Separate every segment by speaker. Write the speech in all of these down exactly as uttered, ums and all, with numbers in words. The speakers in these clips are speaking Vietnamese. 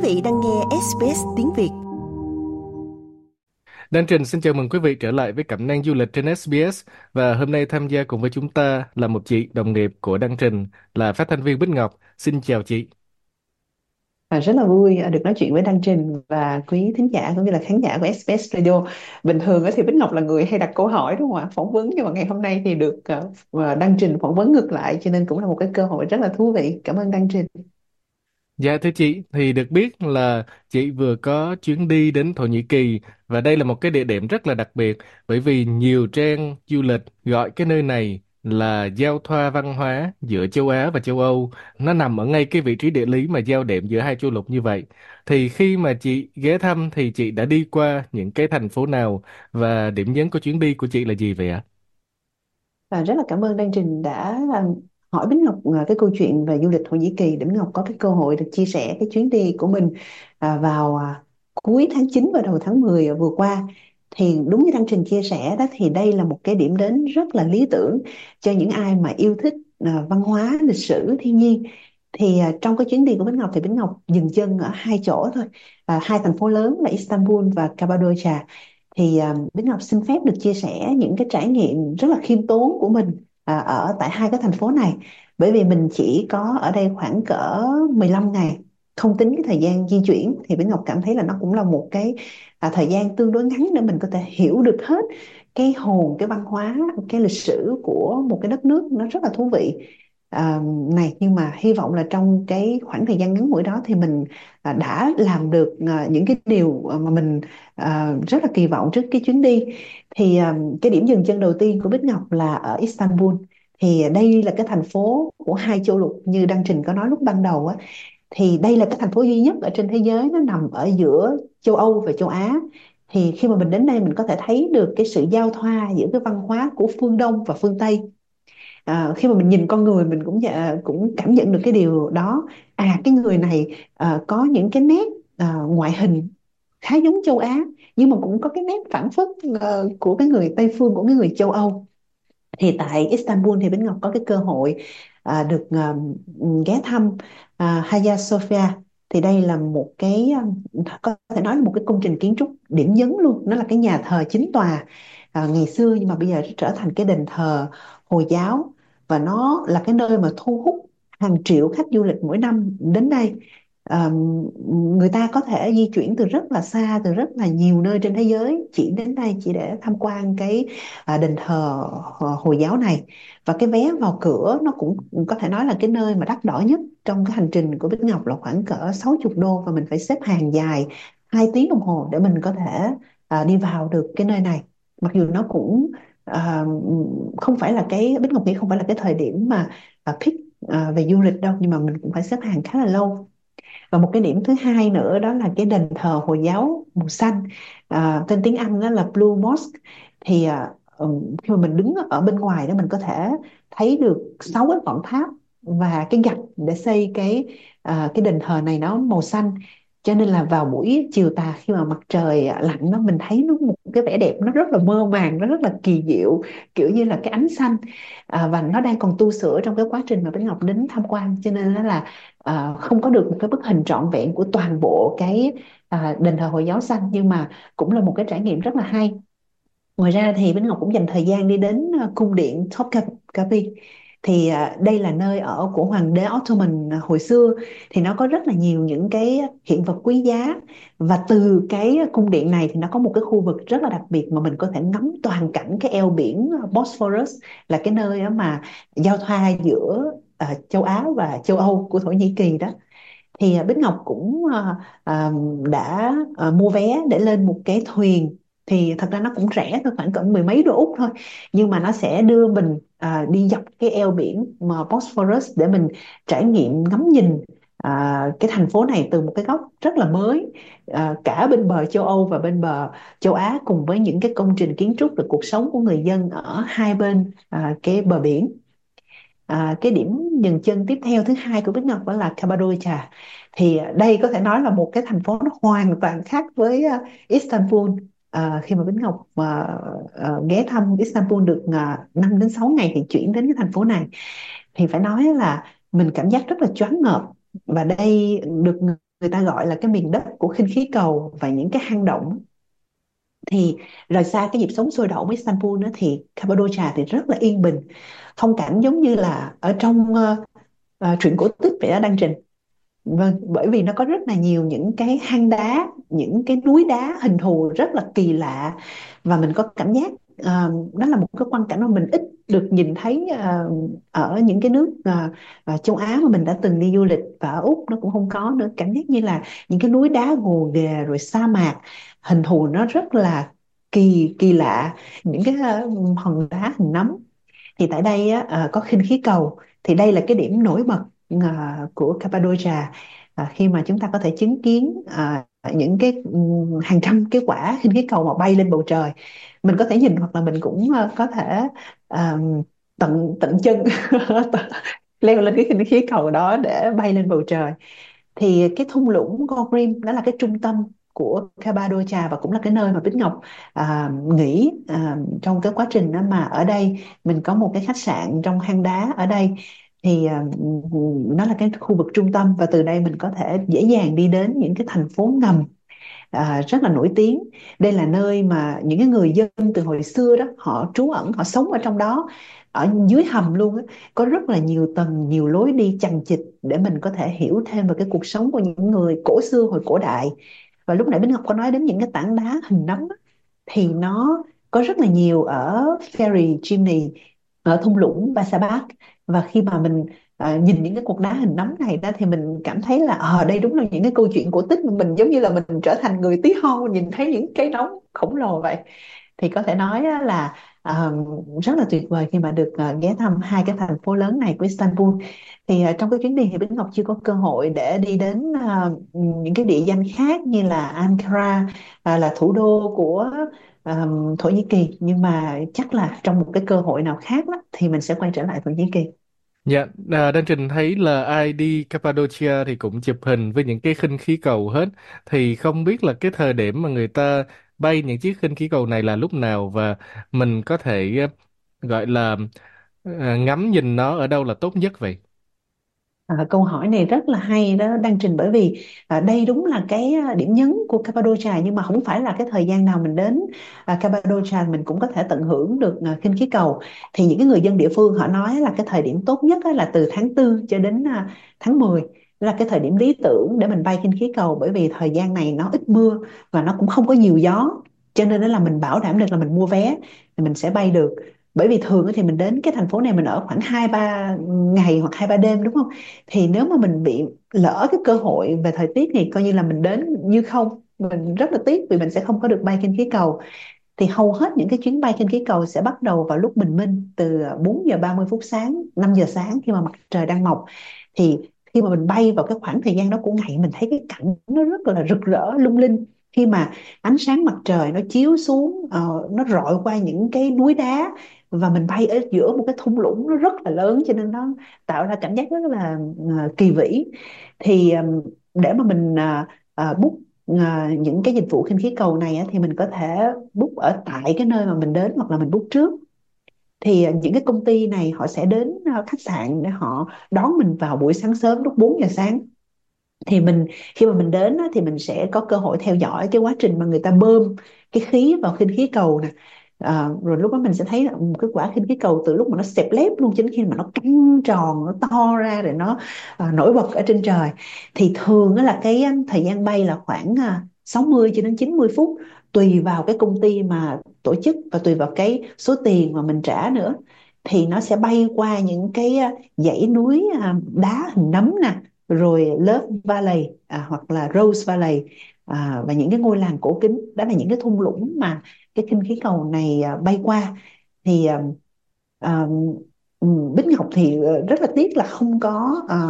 Speaker 1: Quý vị đang nghe ét bê ét tiếng Việt.
Speaker 2: Đăng Trình xin chào mừng quý vị trở lại với Cẩm nang du lịch trên ét bê ét, và hôm nay tham gia cùng với chúng ta là một chị đồng nghiệp của Đăng Trình là phát thanh viên Bích Ngọc. Xin chào chị.
Speaker 3: Và rất là vui à, được nói chuyện với Đăng Trình và quý thính giả cũng như là khán giả của ét bê ét Radio. Bình thường á thì Bích Ngọc là người hay đặt câu hỏi đúng không ạ? Phỏng vấn, nhưng mà ngày hôm nay thì được uh, Đăng Trình phỏng vấn ngược lại, cho nên cũng là một cái cơ hội rất là thú vị. Cảm ơn Đăng Trình.
Speaker 2: Dạ thưa chị, thì được biết là chị vừa có chuyến đi đến Thổ Nhĩ Kỳ, và đây là một cái địa điểm rất là đặc biệt bởi vì nhiều trang du lịch gọi cái nơi này là giao thoa văn hóa giữa châu Á và châu Âu. Nó nằm ở ngay cái vị trí địa lý mà giao điểm giữa hai châu lục như vậy. Thì khi mà chị ghé thăm thì chị đã đi qua những cái thành phố nào, và điểm nhấn của chuyến đi của chị là gì vậy ạ?
Speaker 3: Và rất là cảm ơn Đăng Trình đã um, hỏi Bích Ngọc uh, cái câu chuyện về du lịch Thổ Nhĩ Kỳ để Bích Ngọc có cái cơ hội được chia sẻ cái chuyến đi của mình à, vào à, cuối tháng chín và đầu tháng mười vừa qua. Thì đúng như Đăng Trình chia sẻ đó, thì đây là một cái điểm đến rất là lý tưởng cho những ai mà yêu thích à, văn hóa, lịch sử, thiên nhiên. Thì à, trong cái chuyến đi của Bích Ngọc thì Bích Ngọc dừng chân ở hai chỗ thôi, à, hai thành phố lớn là Istanbul và Cappadocia. Thì à, Bích Ngọc xin phép được chia sẻ những cái trải nghiệm rất là khiêm tốn của mình à, ở tại hai cái thành phố này, bởi vì mình chỉ có ở đây khoảng cỡ mười lăm ngày, không tính cái thời gian di chuyển, thì Bích Ngọc cảm thấy là nó cũng là một cái à, thời gian tương đối ngắn để mình có thể hiểu được hết cái hồn, cái văn hóa, cái lịch sử của một cái đất nước nó rất là thú vị à, này. Nhưng mà hy vọng là trong cái khoảng thời gian ngắn ngủi đó thì mình à, đã làm được à, những cái điều mà mình à, rất là kỳ vọng trước cái chuyến đi. Thì à, cái điểm dừng chân đầu tiên của Bích Ngọc là ở Istanbul. Thì đây là cái thành phố của hai châu lục như Đăng Trình có nói lúc ban đầu á. Thì đây là cái thành phố duy nhất ở trên thế giới nó nằm ở giữa châu Âu và châu Á. Thì khi mà mình đến đây mình có thể thấy được cái sự giao thoa giữa cái văn hóa của phương Đông và phương Tây. À, khi mà mình nhìn con người mình cũng dạ, cũng cảm nhận được cái điều đó. À, cái người này à, có những cái nét à, ngoại hình khá giống châu Á, nhưng mà cũng có cái nét phản phất ờ, của cái người Tây phương, của cái người châu Âu. Thì tại Istanbul thì Bích Ngọc có cái cơ hội à, được à, ghé thăm à, Hagia Sophia. Thì đây là một cái à, có thể nói là một cái công trình kiến trúc điểm nhấn luôn. Nó là cái nhà thờ chính tòa à, ngày xưa, nhưng mà bây giờ trở thành cái đền thờ Hồi giáo, và nó là cái nơi mà thu hút hàng triệu khách du lịch mỗi năm đến đây. À, người ta có thể di chuyển từ rất là xa, từ rất là nhiều nơi trên thế giới chỉ đến đây chỉ để tham quan cái à, đền thờ ờ, Hồi giáo này. Và cái vé vào cửa nó cũng có thể nói là cái nơi mà đắt đỏ nhất trong cái hành trình của Bích Ngọc, là khoảng cỡ sáu mươi đô, và mình phải xếp hàng dài hai tiếng đồng hồ để mình có thể à, đi vào được cái nơi này. Mặc dù nó cũng à, không phải là cái Bích Ngọc nghĩ không phải là cái thời điểm mà à, peak à, về du lịch đâu, nhưng mà mình cũng phải xếp hàng khá là lâu. Và một cái điểm thứ hai nữa đó là cái đền thờ Hồi giáo màu xanh, à, tên tiếng Anh đó là Blue Mosque. Thì à, ừm, khi mà mình đứng ở bên ngoài đó mình có thể thấy được sáu cái ngọn tháp và cái gạch để xây cái à, cái đền thờ này nó màu xanh. Cho nên là vào buổi chiều tà, khi mà mặt trời lặn đó, mình thấy nó một cái vẻ đẹp nó rất là mơ màng, nó rất là kỳ diệu, kiểu như là cái ánh xanh. À, và nó đang còn tu sửa trong cái quá trình mà Bích Ngọc đến tham quan, cho nên nó là à, không có được một cái bức hình trọn vẹn của toàn bộ cái à, đền thờ Hồi giáo xanh, nhưng mà cũng là một cái trải nghiệm rất là hay. Ngoài ra thì Bích Ngọc cũng dành thời gian đi đến à, cung điện Topkapi. Thì à, đây là nơi ở của hoàng đế Ottoman à, hồi xưa. Thì nó có rất là nhiều những cái hiện vật quý giá, và từ cái cung điện này thì nó có một cái khu vực rất là đặc biệt mà mình có thể ngắm toàn cảnh cái eo biển Bosphorus, là cái nơi á mà giao thoa giữa à, châu Á và châu Âu của Thổ Nhĩ Kỳ đó. Thì à, Bích Ngọc cũng à, à, đã à, mua vé để lên một cái thuyền. Thì thật ra nó cũng rẻ thôi, khoảng cỡ mười mấy đô Úc thôi, nhưng mà nó sẽ đưa mình à, đi dọc cái eo biển mà Bosphorus để mình trải nghiệm ngắm nhìn à, cái thành phố này từ một cái góc rất là mới, à, cả bên bờ châu Âu và bên bờ châu Á, cùng với những cái công trình kiến trúc và cuộc sống của người dân ở hai bên à, cái bờ biển. À, cái điểm dừng chân tiếp theo thứ hai của Bích Ngọc đó là Cappadocia. Thì đây có thể nói là một cái thành phố nó hoàn toàn khác với uh, Istanbul. À, khi mà Bích Ngọc mà uh, ghé thăm Istanbul được uh, năm đến sáu ngày thì chuyển đến cái thành phố này, thì phải nói là mình cảm giác rất là choáng ngợp. Và đây được người ta gọi là cái miền đất của khinh khí cầu và những cái hang động. Thì rời xa cái nhịp sống sôi động với Istanbul đó, thì Cappadocia thì rất là yên bình, phong cảnh giống như là ở trong ờ, ờ, truyện cổ tích vậy đó Đăng Trình. Vâng, bởi vì nó có rất là nhiều những cái hang đá, những cái núi đá hình thù rất là kỳ lạ, và mình có cảm giác ờ, đó là một cái quang cảnh mà mình ít được nhìn thấy ờ, ở những cái nước ờ, ờ, châu Á mà mình đã từng đi du lịch, và ở Úc nó cũng không có nữa. Cảm giác như là những cái núi đá gồ ghề rồi sa mạc, hình thù nó rất là kỳ kỳ lạ, những cái ờ, hòn đá hình nấm. Thì tại đây á, ờ, có khinh khí cầu, thì đây là cái điểm nổi bật ờ, của Cappadocia. Ờ, khi mà chúng ta có thể chứng kiến ờ, những cái ừm, hàng trăm cái quả khinh khí cầu mà bay lên bầu trời. Mình có thể nhìn, hoặc là mình cũng ờ, có thể ờ, tận tận chân leo lên cái khinh khí cầu đó để bay lên bầu trời. Thì cái thung lũng Gokrim đó là cái trung tâm của Cappadocia, và cũng là cái nơi mà Bích Ngọc à, nghỉ à, trong cái quá trình đó mà ở đây mình có một cái khách sạn trong hang đá ở đây. Thì à, nó là cái khu vực trung tâm, và từ đây mình có thể dễ dàng đi đến những cái thành phố ngầm à, rất là nổi tiếng. Đây là nơi mà những cái người dân từ hồi xưa đó họ trú ẩn, họ sống ở trong đó, ở dưới hầm luôn á. Có rất là nhiều tầng, nhiều lối đi chằng chịt để mình có thể hiểu thêm về cái cuộc sống của những người cổ xưa hồi cổ đại. Và lúc nãy Bích Ngọc có nói đến những cái tảng đá hình nấm á, thì nó có rất là nhiều ở Fairy Chimney, ở thung lũng Basabat. Và khi mà mình à, nhìn những cái cục đá hình nấm này đó, thì mình cảm thấy là ở đây đúng là những cái câu chuyện cổ tích mà mình giống như là mình trở thành người tí hon, mình nhìn thấy những cái nóng khổng lồ vậy. Thì có thể nói á là à, rất là tuyệt vời khi mà được à, ghé thăm hai cái thành phố lớn này của Istanbul. Thì à, trong cái chuyến đi thì Bích Ngọc chưa có cơ hội để đi đến à, những cái địa danh khác như là Ankara, à, là thủ đô của à, Thổ Nhĩ Kỳ, nhưng mà chắc là trong một cái cơ hội nào khác đó, thì mình sẽ quay trở lại Thổ Nhĩ Kỳ.
Speaker 2: Dạ, à, Đan Trình thấy là ai đi Cappadocia thì cũng chụp hình với những cái khinh khí cầu hết. Thì không biết là cái thời điểm mà người ta bay những chiếc khinh khí cầu này là lúc nào, và mình có thể ờ, gọi là ờ, ngắm nhìn nó ở đâu là tốt nhất vậy?
Speaker 3: À, câu hỏi này rất là hay đó Đăng Trình, bởi vì à, đây đúng là cái à, điểm nhấn của Cappadocia, nhưng mà không phải là cái thời gian nào mình đến à, Cappadocia mình cũng có thể tận hưởng được à, khinh khí cầu. Thì những cái người dân địa phương họ nói là cái thời điểm tốt nhất á, là từ tháng tư cho đến à, tháng mười, là cái thời điểm lý tưởng để mình bay khinh khí cầu, bởi vì thời gian này nó ít mưa và nó cũng không có nhiều gió, cho nên đó là mình bảo đảm được là mình mua vé thì mình sẽ bay được. Bởi vì thường á thì mình đến cái thành phố này mình ở khoảng hai ba ngày hoặc hai ba đêm, đúng không? Thì nếu mà mình bị lỡ cái cơ hội về thời tiết thì coi như là mình đến như không, mình rất là tiếc vì mình sẽ không có được bay khinh khí cầu. Thì hầu hết những cái chuyến bay khinh khí cầu sẽ bắt đầu vào lúc bình minh, từ bốn giờ ba mươi phút sáng, năm giờ sáng khi mà mặt trời đang mọc. Thì khi mà mình bay vào cái khoảng thời gian đó của ngày, mình thấy cái cảnh nó rất là rực rỡ lung linh, khi mà ánh sáng mặt trời nó chiếu xuống, ờ, nó rọi qua những cái núi đá, và mình bay ở giữa một cái thung lũng nó rất là lớn, cho nên nó tạo ra cảm giác rất là ờ, kỳ vĩ. Thì ừm, để mà mình uh, uh, book à, những cái dịch vụ khinh khí cầu này á, thì mình có thể book ở tại cái nơi mà mình đến, hoặc là mình book trước. Thì à, những cái công ty này họ sẽ đến à, khách sạn để họ đón mình vào buổi sáng sớm lúc bốn giờ sáng. Thì mình khi mà mình đến á, thì mình sẽ có cơ hội theo dõi cái quá trình mà người ta bơm cái khí vào khinh khí cầu nè. À, rồi lúc đó mình sẽ thấy là một cái quả khinh khí cầu từ lúc mà nó xẹp lép luôn cho đến khi mà nó căng tròn, nó to ra rồi nó à, nổi bật ở trên trời. Thì thường á là cái um, thời gian bay là khoảng à, sáu mươi cho đến chín mươi phút, tùy vào cái công ty mà tổ chức và tùy vào cái số tiền mà mình trả nữa. Thì nó sẽ bay qua những cái à, dãy núi à, đá hình nấm nè, rồi Love Valley à, hoặc là Rose Valley, à, và những cái ngôi làng cổ kính. Đó là những cái thung lũng mà cái khinh khí cầu này à, bay qua. Thì à, à, ừm, Bích Ngọc thì ờ, rất là tiếc là không có à,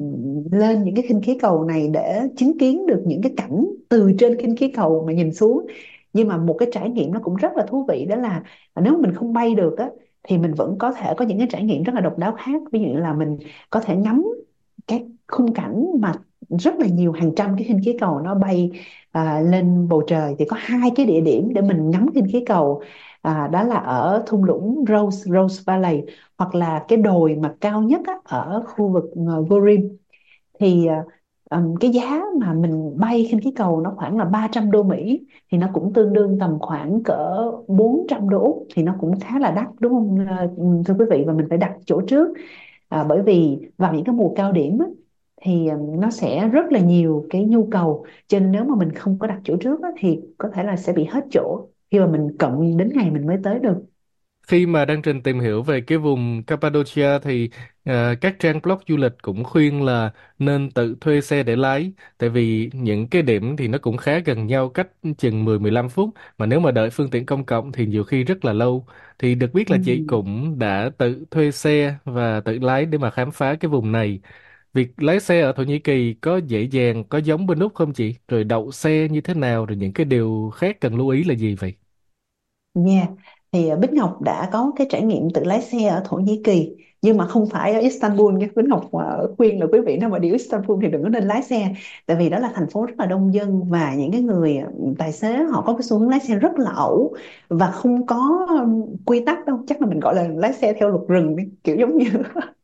Speaker 3: lên những cái khinh khí cầu này để chứng kiến được những cái cảnh từ trên khinh khí cầu mà nhìn xuống. Nhưng mà một cái trải nghiệm nó cũng rất là thú vị, đó là nếu mình không bay được á, thì mình vẫn có thể có những cái trải nghiệm rất là độc đáo khác. Ví dụ như là mình có thể ngắm cái khung cảnh mà rất là nhiều, hàng trăm cái khinh khí cầu nó bay à, lên bầu trời. Thì có hai cái địa điểm để mình ngắm khinh khí cầu, à, đó là ở thung lũng Rose Rose Valley, hoặc là cái đồi mà cao nhất á, ở khu vực uh, Gorim. Thì à, ừm, cái giá mà mình bay khinh khí cầu nó khoảng là ba trăm đô Mỹ, thì nó cũng tương đương tầm khoảng cỡ bốn trăm đô Úc, thì nó cũng khá là đắt đúng không, ờ, thưa quý vị, và mình phải đặt chỗ trước. À, bởi vì vào những cái mùa cao điểm á, thì ừm, nó sẽ rất là nhiều cái nhu cầu, cho nên nếu mà mình không có đặt chỗ trước á, thì có thể là sẽ bị hết chỗ khi mà mình cận đến ngày mình mới tới được.
Speaker 2: Khi mà đang trình tìm hiểu về cái vùng Cappadocia thì ờ, các trang blog du lịch cũng khuyên là nên tự thuê xe để lái, tại vì những cái điểm thì nó cũng khá gần nhau, cách chừng mười mười lăm phút, mà nếu mà đợi phương tiện công cộng thì nhiều khi rất là lâu. Thì được biết là chị
Speaker 3: Ừm.
Speaker 2: cũng đã tự thuê xe và tự lái để mà khám phá cái vùng này. Việc lái xe ở Thổ Nhĩ Kỳ có dễ dàng, có giống bên Úc không chị? Rồi đậu xe như thế nào, rồi những cái điều khác cần lưu ý là gì vậy?
Speaker 3: Nha, thì à, Bích Ngọc đã có cái trải nghiệm tự lái xe ở Thổ Nhĩ Kỳ, nhưng mà không phải ở Istanbul nha. Bích Ngọc à, khuyên là quý vị nào mà đi Istanbul thì đừng có nên lái xe, tại vì đó là thành phố rất là đông dân, và những cái người à, tài xế họ có cái xu hướng lái xe rất là ẩu, và không có um, quy tắc đâu, chắc là mình gọi là lái xe theo luật rừng đi, kiểu giống như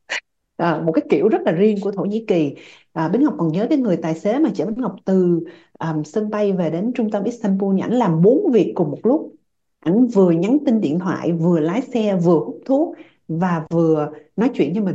Speaker 3: à, một cái kiểu rất là riêng của Thổ Nhĩ Kỳ. À, Bích Ngọc còn nhớ cái người tài xế mà chở Bích Ngọc từ um, sân bay về đến trung tâm Istanbul, ảnh làm bốn việc cùng một lúc. Ảnh vừa nhắn tin điện thoại, vừa lái xe, vừa hút thuốc, và vừa nói chuyện với mình.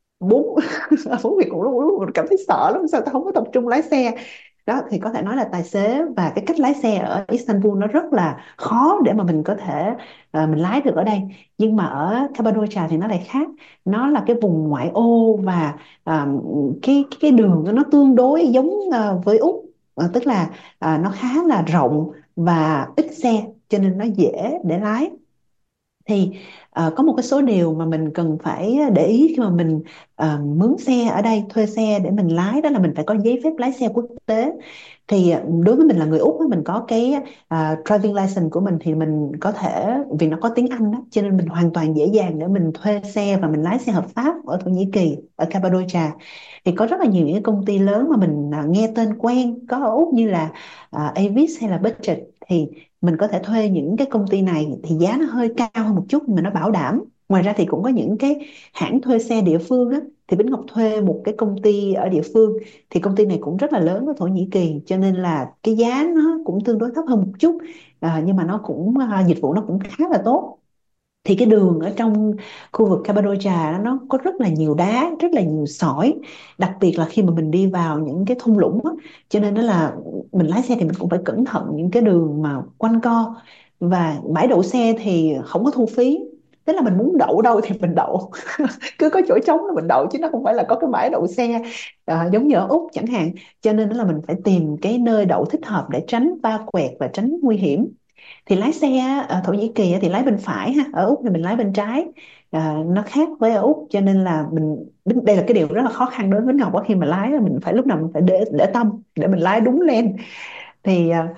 Speaker 3: Bốn bốn việc cùng lúc, lúc mình cảm thấy sợ lắm, sao tao không có tập trung lái xe. Đó thì có thể nói là tài xế và cái cách lái xe ở Istanbul nó rất là khó để mà mình có thể ờ, mình lái được ở đây. Nhưng mà ở Cappadocia thì nó lại khác, nó là cái vùng ngoại ô, và ờ, cái cái đường nó tương đối giống ờ, với Úc. Ờ, tức là ờ, nó khá là rộng và ít xe, cho nên nó dễ để lái. Thì ờ, có một cái số điều mà mình cần phải để ý khi mà mình ờ, mướn xe ở đây, thuê xe để mình lái, đó là mình phải có giấy phép lái xe quốc tế. Thì ờ, đối với mình là người Úc á, mình có cái ờ, driving license của mình, thì mình có thể, vì nó có tiếng Anh đó, cho nên mình hoàn toàn dễ dàng để mình thuê xe và mình lái xe hợp pháp ở Thổ Nhĩ Kỳ, ở Cappadocia. Thì có rất là nhiều những cái công ty lớn mà mình ờ, nghe tên quen có ở Úc, như là ờ, Avis hay là Budget. Thì mình có thể thuê những cái công ty này, thì giá nó hơi cao hơn một chút nhưng mà nó bảo đảm. Ngoài ra thì cũng có những cái hãng thuê xe địa phương á, thì Bính Ngọc thuê một cái công ty ở địa phương, thì công ty này cũng rất là lớn ở Thổ Nhĩ Kỳ, cho nên là cái giá nó cũng tương đối thấp hơn một chút. À, nhưng mà nó cũng à, dịch vụ nó cũng khá là tốt. Thì cái đường ở trong khu vực Cappadocia đó, nó có rất là nhiều đá, rất là nhiều sỏi, đặc biệt là khi mà mình đi vào những cái thung lũng á. Cho nên đó là mình lái xe thì mình cũng phải cẩn thận những cái đường mà quanh co. Và bãi đậu xe thì không có thu phí, tức là mình muốn đậu đâu thì mình đậu, cứ có chỗ trống là mình đậu, chứ nó không phải là có cái bãi đậu xe à, giống như ở Úc chẳng hạn. Cho nên đó là mình phải tìm cái nơi đậu thích hợp để tránh va quẹt và tránh nguy hiểm. Thì lái xe ở Thổ Nhĩ Kỳ thì lái bên phải ha, ở Úc thì mình lái bên trái. À, nó khác với ở Úc, cho nên là mình, đây là cái điều rất là khó khăn đối với Ngọc á, khi mà lái là mình phải lúc nào mình phải để để tâm để mình lái đúng lên. Thì à,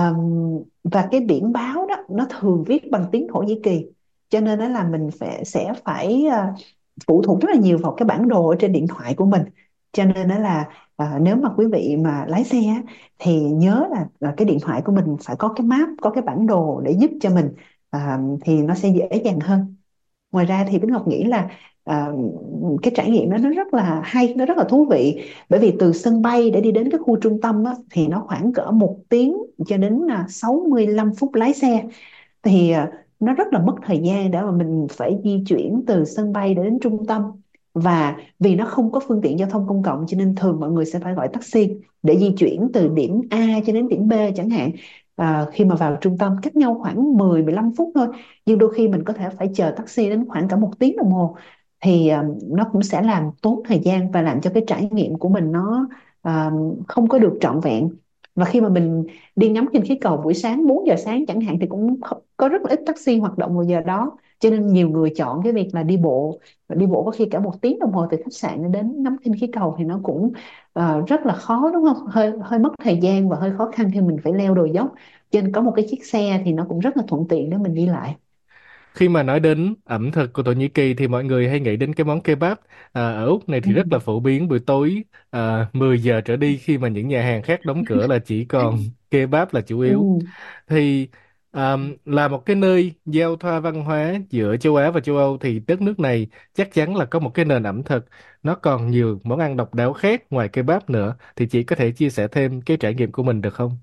Speaker 3: ờm, và cái biển báo đó nó thường viết bằng tiếng Thổ Nhĩ Kỳ, cho nên đó là mình phải sẽ phải à, phụ thuộc rất là nhiều vào cái bản đồ ở trên điện thoại của mình. Cho nên đó là à, nếu mà quý vị mà lái xe á, thì nhớ là, là cái điện thoại của mình phải có cái map, có cái bản đồ để giúp cho mình, à, thì nó sẽ dễ dàng hơn. Ngoài ra thì Bính Ngọc nghĩ là à, cái trải nghiệm đó nó rất là hay, nó rất là thú vị. Bởi vì từ sân bay để đi đến cái khu trung tâm á, thì nó khoảng cỡ một tiếng cho đến là sáu mươi lăm phút lái xe. Thì à, nó rất là mất thời gian để mà mình phải di chuyển từ sân bay để đến trung tâm. Và vì nó không có phương tiện giao thông công cộng, cho nên thường mọi người sẽ phải gọi taxi để di chuyển từ điểm A cho đến điểm B chẳng hạn. À, khi mà vào trung tâm cách nhau khoảng mười mười lăm phút thôi, nhưng đôi khi mình có thể phải chờ taxi đến khoảng cả một tiếng đồng hồ. Thì à, nó cũng sẽ làm tốn thời gian và làm cho cái trải nghiệm của mình nó à, không có được trọn vẹn. Và khi mà mình đi ngắm khinh khí cầu buổi sáng bốn giờ sáng chẳng hạn, thì cũng có rất là ít taxi hoạt động vào giờ đó, cho nên nhiều người chọn cái việc là đi bộ. Và đi bộ có khi cả một tiếng đồng hồ từ khách sạn đến ngắm khinh khí cầu, thì nó cũng ờ, rất là khó đúng không, hơi hơi mất thời gian và hơi khó khăn khi mình phải leo đồi dốc. Cho nên có một cái chiếc xe thì nó cũng rất là thuận tiện để mình đi lại.
Speaker 2: Khi mà nói đến ẩm thực của Thổ Nhĩ Kỳ thì mọi người hay nghĩ đến cái món kebab. À, ở Úc này
Speaker 3: Ừ.
Speaker 2: thì rất là phổ biến buổi tối à, mười giờ trở đi, khi mà những nhà hàng khác đóng cửa là chỉ còn kebab là chủ yếu.
Speaker 3: Ừ.
Speaker 2: Thì À, là một cái nơi giao thoa văn hóa giữa châu Á và châu Âu thì đất nước này chắc chắn là có một cái nền ẩm thực nó còn nhiều món ăn độc đáo khác ngoài kebab nữa, thì chị có thể chia sẻ thêm cái trải nghiệm của mình được không?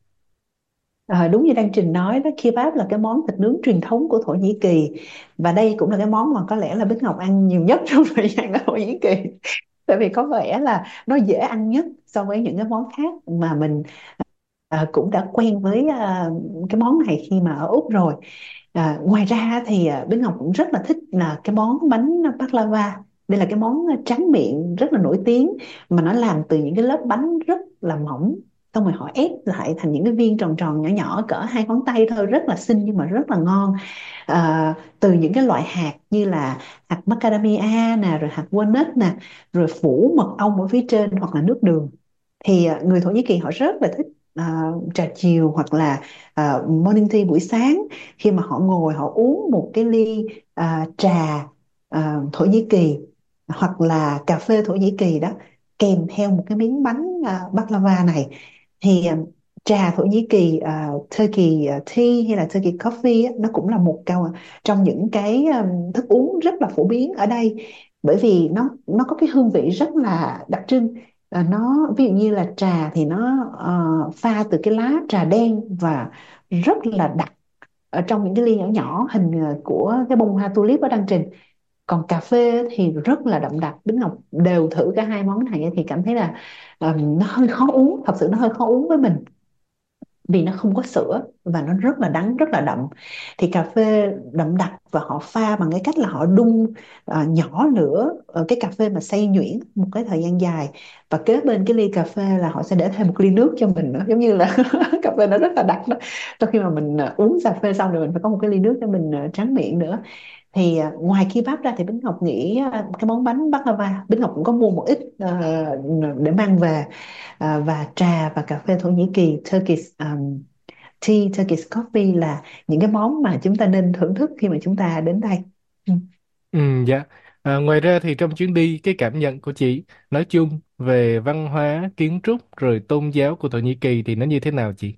Speaker 3: À, đúng như Đăng Trình nói đó, kebab là cái món thịt nướng truyền thống của Thổ Nhĩ Kỳ, và đây cũng là cái món mà có lẽ là Bích Ngọc ăn nhiều nhất trong thời gian ở Thổ Nhĩ Kỳ, tại vì có vẻ là nó dễ ăn nhất so với những cái món khác mà mình à, cũng đã quen với à, cái món này khi mà ở Úc rồi. À, ngoài ra thì à, Bích Ngọc cũng rất là thích là cái món bánh baklava. Đây là cái món à, tráng miệng rất là nổi tiếng, mà nó làm từ những cái lớp bánh rất là mỏng, xong rồi họ ép lại thành những cái viên tròn tròn nhỏ nhỏ cỡ hai ngón tay thôi, rất là xinh nhưng mà rất là ngon. À, từ những cái loại hạt như là hạt macadamia nè, rồi hạt walnut nè, rồi phủ mật ong ở phía trên hoặc là nước đường. Thì à, người Thổ Nhĩ Kỳ họ rất là thích à, trà chiều hoặc là à, morning tea buổi sáng, khi mà họ ngồi họ uống một cái ly à, trà à, Thổ Nhĩ Kỳ hoặc là cà phê Thổ Nhĩ Kỳ đó, kèm theo một cái miếng bánh à, baklava này. Thì à, trà Thổ Nhĩ Kỳ, à, Turkey à, tea hay là Turkey coffee á, nó cũng là một cao trong những cái um, thức uống rất là phổ biến ở đây, bởi vì nó nó có cái hương vị rất là đặc trưng. À, nó ví dụ như là trà thì nó ờ, pha từ cái lá trà đen và rất là đặc ở trong những cái ly nhỏ nhỏ hình ờ, của cái bông hoa tulip ở đăng trình. Còn cà phê thì rất là đậm đặc. Bính Ngọc đều thử cả hai món này thì cảm thấy là ờ, nó hơi khó uống, thật sự nó hơi khó uống với mình, vì nó không có sữa và nó rất là đắng, rất là đậm. Thì cà phê đậm đặc và họ pha bằng cái cách là họ đun à, nhỏ lửa ở cái cà phê mà xay nhuyễn một cái thời gian dài, và kế bên cái ly cà phê là họ sẽ để thêm một ly nước cho mình nữa, giống như là cà phê nó rất là đặc đó. Sau khi mà mình à, uống cà phê xong rồi mình phải có một cái ly nước cho mình à, tráng miệng nữa. Thì à, ngoài kebab ra thì Bính Ngọc nghĩ à, cái món bánh baklava Bính Ngọc cũng có mua một ít à, để mang về. À, và trà và cà phê Thổ Nhĩ Kỳ, Turkish um, tea, Turkish coffee là những cái món mà chúng ta nên thưởng thức khi mà chúng ta đến đây. Ừ.
Speaker 2: Ừ, dạ. À, ngoài ra thì trong chuyến đi, cái cảm nhận của chị nói chung về văn hóa, kiến trúc rồi tôn giáo của Thổ Nhĩ Kỳ thì nó như thế nào chị?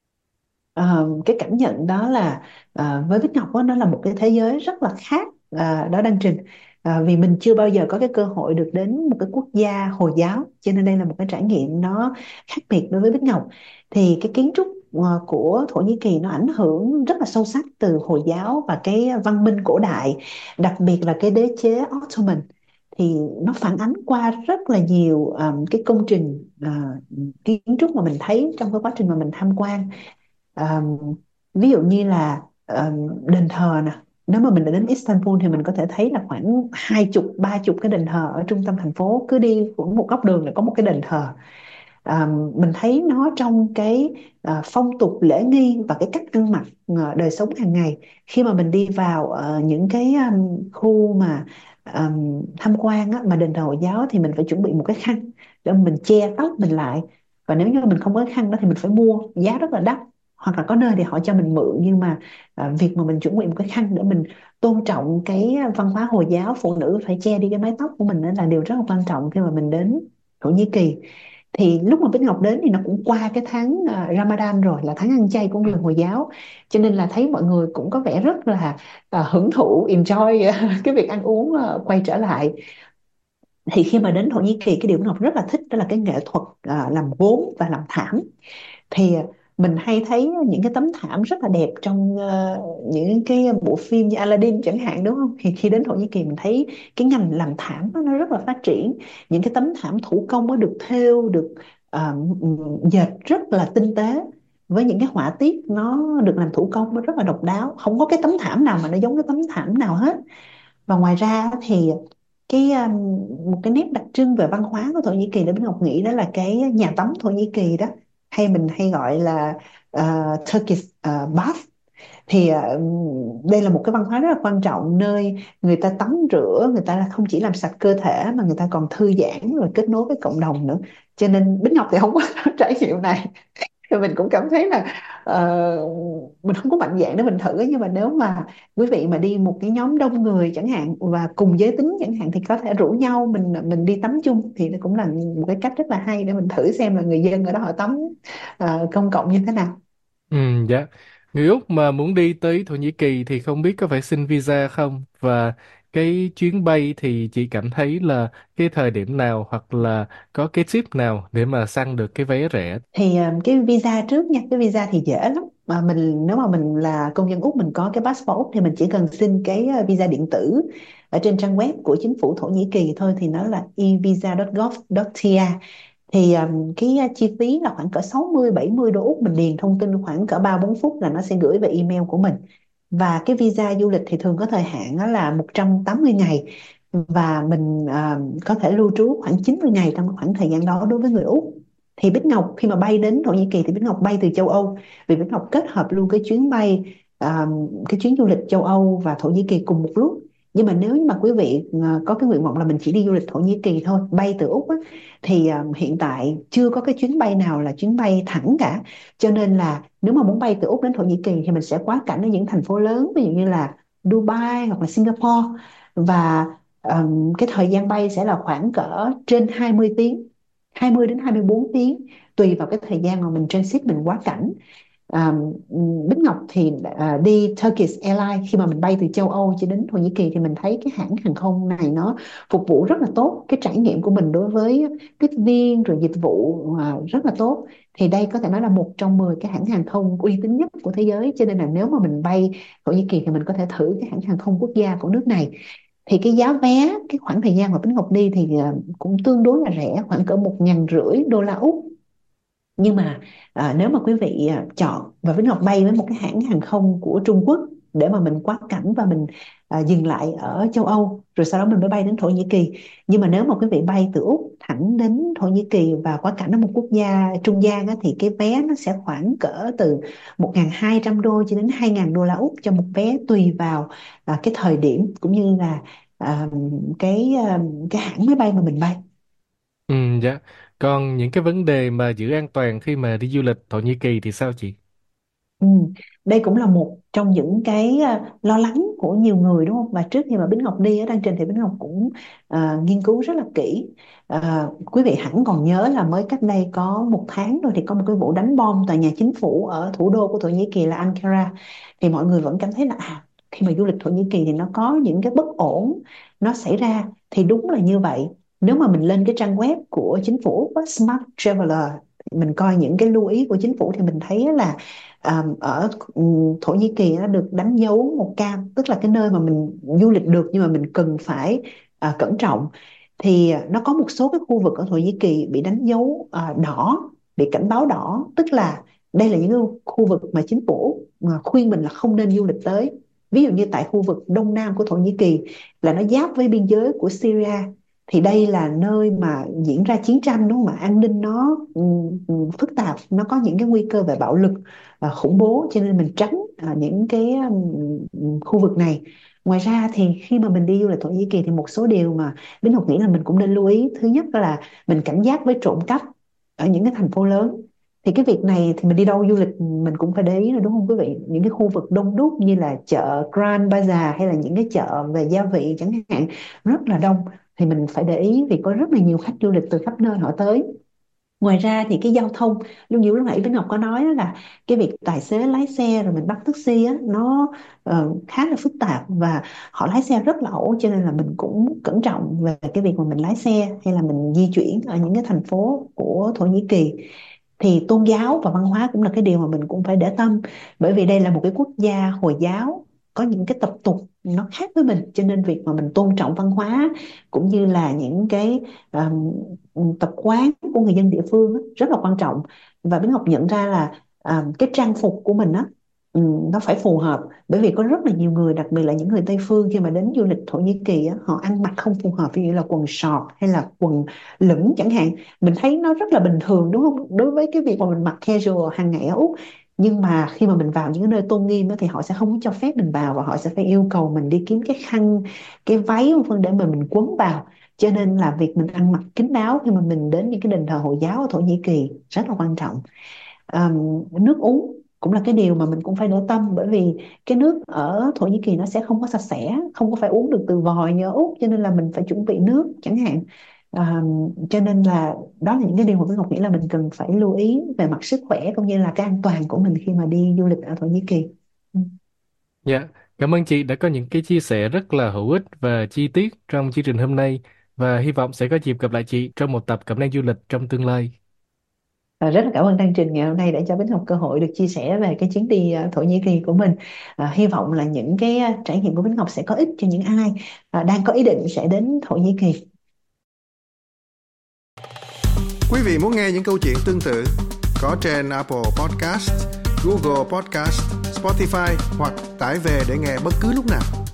Speaker 3: Ờ, cái cảm nhận đó là ờ, với Bích Ngọc á, nó là một cái thế giới rất là khác ờ, đó Đăng Trình. Ờ, vì mình chưa bao giờ có cái cơ hội được đến một cái quốc gia Hồi giáo, cho nên đây là một cái trải nghiệm nó khác biệt đối với Bích Ngọc. Thì cái kiến trúc ờ, của Thổ Nhĩ Kỳ nó ảnh hưởng rất là sâu sắc từ Hồi giáo và cái văn minh cổ đại, đặc biệt là cái đế chế Ottoman. Thì nó phản ánh qua rất là nhiều ờ, cái công trình ờ, kiến trúc mà mình thấy trong cái quá trình mà mình tham quan. À, ví dụ như là à, đền thờ nè, nếu mà mình đã đến Istanbul thì mình có thể thấy là khoảng hai chục ba chục cái đền thờ ở trung tâm thành phố, cứ đi khoảng một góc đường là có một cái đền thờ. À, mình thấy nó trong cái à, phong tục lễ nghi và cái cách ăn mặc à, đời sống hàng ngày. Khi mà mình đi vào à, những cái um, khu mà um, tham quan á, mà đền thờ Hồi giáo thì mình phải chuẩn bị một cái khăn để mình che tóc mình lại, và nếu như mình không có cái khăn đó thì mình phải mua, giá rất là đắt, hoặc là có nơi thì họ cho mình mượn. Nhưng mà à, việc mà mình chuẩn bị một cái khăn để mình tôn trọng cái văn hóa Hồi giáo, phụ nữ phải che đi cái mái tóc của mình, đó là điều rất là quan trọng khi mà mình đến Thổ Nhĩ Kỳ. Thì lúc mà Bích Ngọc đến thì nó cũng qua cái tháng à, Ramadan rồi, là tháng ăn chay của người Hồi giáo, cho nên là thấy mọi người cũng có vẻ rất là à, hưởng thụ, enjoy cái việc ăn uống à, quay trở lại. Thì khi mà đến Thổ Nhĩ Kỳ, cái điều Bích Ngọc rất là thích đó là cái nghệ thuật à, làm gốm và làm thảm. Thì mình hay thấy những cái tấm thảm rất là đẹp trong ờ, những cái bộ phim như Aladdin chẳng hạn, đúng không? Thì khi đến Thổ Nhĩ Kỳ mình thấy cái ngành làm thảm đó, nó rất là phát triển. Những cái tấm thảm thủ công nó được thêu, được ờ, dệt rất là tinh tế, với những cái họa tiết nó được làm thủ công, nó rất là độc đáo, không có cái tấm thảm nào mà nó giống cái tấm thảm nào hết. Và ngoài ra thì cái um, một cái nét đặc trưng về văn hóa của Thổ Nhĩ Kỳ để Bích Ngọc nghĩ đó là cái nhà tắm Thổ Nhĩ Kỳ đó, hay mình hay gọi là uh, Turkish uh, bath. Thì uh, đây là một cái văn hóa rất là quan trọng, nơi người ta tắm rửa, người ta không chỉ làm sạch cơ thể mà người ta còn thư giãn rồi kết nối với cộng đồng nữa. Cho nên Bích Ngọc thì không có trải nghiệm này, thì mình cũng cảm thấy là ờ, mình không có mạnh dạn để mình thử. Nhưng mà nếu mà quý vị mà đi một cái nhóm đông người chẳng hạn và cùng giới tính chẳng hạn, thì có thể rủ nhau mình mình đi tắm chung, thì nó cũng là một cái cách rất là hay để mình thử xem là người dân ở đó họ tắm ờ, công cộng như thế nào.
Speaker 2: Ừ, dạ. Người Úc mà muốn đi tới Thổ Nhĩ Kỳ thì không biết có phải xin visa không? Và cái chuyến bay thì chị cảm thấy là cái thời điểm nào hoặc là có cái tip nào để mà săn được cái vé rẻ?
Speaker 3: Thì ờ, cái visa trước nha, cái visa thì dễ lắm, mà mình nếu mà mình là công dân Úc, mình có cái passport Úc thì mình chỉ cần xin cái ờ, visa điện tử ở trên trang web của chính phủ Thổ Nhĩ Kỳ thôi, thì nó là e visa chấm gov chấm ta. Thì um, cái uh, chi phí là khoảng cỡ sáu mươi bảy mươi đô Úc, mình điền thông tin khoảng cỡ ba bốn phút là nó sẽ gửi về email của mình. Và cái visa du lịch thì thường có thời hạn đó là một trăm tám mươi ngày, và mình à, có thể lưu trú khoảng chín mươi ngày trong khoảng thời gian đó đối với người Úc. Thì Bích Ngọc khi mà bay đến Thổ Nhĩ Kỳ thì Bích Ngọc bay từ châu Âu, vì Bích Ngọc kết hợp luôn cái chuyến bay à, cái chuyến du lịch châu Âu và Thổ Nhĩ Kỳ cùng một lúc. Nhưng mà nếu như mà quý vị à, có cái nguyện vọng là mình chỉ đi du lịch Thổ Nhĩ Kỳ thôi, bay từ Úc á, thì à, hiện tại chưa có cái chuyến bay nào là chuyến bay thẳng cả. Cho nên là nếu mà muốn bay từ Úc đến Thổ Nhĩ Kỳ thì mình sẽ quá cảnh ở những thành phố lớn, ví dụ như là Dubai hoặc là Singapore. Và ừm, cái thời gian bay sẽ là khoảng cỡ trên hai mươi tiếng, hai mươi đến hai mươi bốn tiếng, tùy vào cái thời gian mà mình transit, mình quá cảnh. À, Bích Ngọc thì à, đi Turkish Airlines, khi mà mình bay từ châu Âu cho đến Thổ Nhĩ Kỳ thì mình thấy cái hãng hàng không này nó phục vụ rất là tốt, cái trải nghiệm của mình đối với tiếp viên rồi dịch vụ à, rất là tốt. Thì đây có thể nói là một trong mười cái hãng hàng không uy tín nhất của thế giới, cho nên là nếu mà mình bay Thổ Nhĩ Kỳ thì mình có thể thử cái hãng hàng không quốc gia của nước này. Thì cái giá vé, cái khoảng thời gian mà Bích Ngọc đi thì à, cũng tương đối là rẻ, khoảng cỡ một ngàn rưỡi đô la Úc. Nhưng mà à, nếu mà quý vị à, chọn và Vĩnh Ngọc bay với một cái hãng hàng không của Trung Quốc để mà mình quá cảnh và mình à, dừng lại ở châu Âu rồi sau đó mình mới bay đến Thổ Nhĩ Kỳ. Nhưng mà nếu mà quý vị bay từ Úc thẳng đến Thổ Nhĩ Kỳ và quá cảnh ở một quốc gia trung gian á, thì cái vé nó sẽ khoảng cỡ từ một nghìn hai trăm đô cho đến hai nghìn đô la Úc cho một vé, tùy vào à, cái thời điểm cũng như là à, cái à, cái hãng máy bay mà mình bay.
Speaker 2: Ừ, dạ. Còn những cái vấn đề mà giữ an toàn khi mà đi du lịch Thổ Nhĩ Kỳ thì sao chị?
Speaker 3: Ừ. Đây cũng là một trong những cái à, lo lắng của nhiều người đúng không? Và trước khi mà Bính Ngọc đi ở Đan Trình thì Bính Ngọc cũng à, nghiên cứu rất là kỹ. À, quý vị hẳn còn nhớ là mới cách đây có một tháng rồi thì có một cái vụ đánh bom tòa nhà chính phủ ở thủ đô của Thổ Nhĩ Kỳ là Ankara. Thì mọi người vẫn cảm thấy là à, khi mà du lịch Thổ Nhĩ Kỳ thì nó có những cái bất ổn nó xảy ra, thì đúng là như vậy. Nếu mà mình lên cái trang web của chính phủ Smart Traveler, mình coi những cái lưu ý của chính phủ thì mình thấy là à, ở ừ, Thổ Nhĩ Kỳ nó được đánh dấu màu cam, tức là cái nơi mà mình du lịch được nhưng mà mình cần phải à, cẩn trọng. Thì à, nó có một số cái khu vực ở Thổ Nhĩ Kỳ bị đánh dấu à, đỏ, bị cảnh báo đỏ, tức là đây là những cái khu vực mà chính phủ mà khuyên mình là không nên du lịch tới. Ví dụ như tại khu vực đông nam của Thổ Nhĩ Kỳ là nó giáp với biên giới của Syria, thì đây là nơi mà diễn ra chiến tranh đúng không ạ? An ninh nó ừ, ừ, phức tạp, nó có những cái nguy cơ về bạo lực và khủng bố, cho nên mình tránh à, những cái um, khu vực này. Ngoài ra thì khi mà mình đi du lịch Thổ Nhĩ Kỳ thì một số điều mà Bính Ngọc nghĩ là mình cũng nên lưu ý. Thứ nhất đó là mình cảnh giác với trộm cắp ở những cái thành phố lớn. Thì cái việc này thì mình đi đâu du lịch mình cũng phải để ý rồi đúng không quý vị? Những cái khu vực đông đúc như là chợ Grand Bazaar hay là những cái chợ về gia vị chẳng hạn, rất là đông, thì mình phải để ý vì có rất là nhiều khách du lịch từ khắp nơi họ tới. Ngoài ra thì cái giao thông, lúc như lúc nãy Vĩnh Ngọc có nói đó, là cái việc tài xế lái xe rồi mình bắt taxi á, nó ờ, khá là phức tạp và họ lái xe rất là ẩu, cho nên là mình cũng cẩn trọng về cái việc mà mình lái xe hay là mình di chuyển ở những cái thành phố của Thổ Nhĩ Kỳ. Thì tôn giáo và văn hóa cũng là cái điều mà mình cũng phải để tâm, bởi vì đây là một cái quốc gia Hồi giáo, có những cái tập tục nó khác với mình, cho nên việc mà mình tôn trọng văn hóa cũng như là những cái um, tập quán của người dân địa phương á, rất là quan trọng. Và Bính Ngọc nhận ra là à, cái trang phục của mình á, ừm, nó phải phù hợp, bởi vì có rất là nhiều người, đặc biệt là những người Tây phương, khi mà đến du lịch Thổ Nhĩ Kỳ á, họ ăn mặc không phù hợp, ví dụ là quần sọt hay là quần lửng chẳng hạn. Mình thấy nó rất là bình thường đúng không, đối với cái việc mà mình mặc casual hàng ngày ở Úc. Nhưng mà khi mà mình vào những cái nơi tôn nghiêm đó, thì họ sẽ không cho phép mình vào và họ sẽ phải yêu cầu mình đi kiếm cái khăn, cái váy vân vân để mà mình quấn vào. Cho nên là việc mình ăn mặc kín đáo khi mà mình đến những cái đền thờ Hồi giáo ở Thổ Nhĩ Kỳ rất là quan trọng. Ờm, nước uống cũng là cái điều mà mình cũng phải để tâm, bởi vì cái nước ở Thổ Nhĩ Kỳ nó sẽ không có sạch sẽ, không có phải uống được từ vòi như ở Úc, cho nên là mình phải chuẩn bị nước chẳng hạn. À, cho nên là đó là những cái điều mà Bích Ngọc nghĩ là mình cần phải lưu ý về mặt sức khỏe cũng như là cái an toàn của mình khi mà đi du lịch ở Thổ Nhĩ Kỳ. Ừ.
Speaker 2: Dạ, cảm ơn chị đã có những cái chia sẻ rất là hữu ích và chi tiết trong chương trình hôm nay, và hy vọng sẽ có dịp gặp lại chị trong một tập Cẩm nang du lịch trong tương lai.
Speaker 3: À, rất là cảm ơn Đăng Trình ngày hôm nay đã cho Bích Ngọc cơ hội được chia sẻ về cái chuyến đi à, Thổ Nhĩ Kỳ của mình. À, hy vọng là những cái à, trải nghiệm của Bích Ngọc sẽ có ích cho những ai à, đang có ý định sẽ đến Thổ Nhĩ Kỳ.
Speaker 4: Quý vị muốn nghe những câu chuyện tương tự có trên Apple Podcast, Google Podcast, Spotify hoặc tải về để nghe bất cứ lúc nào.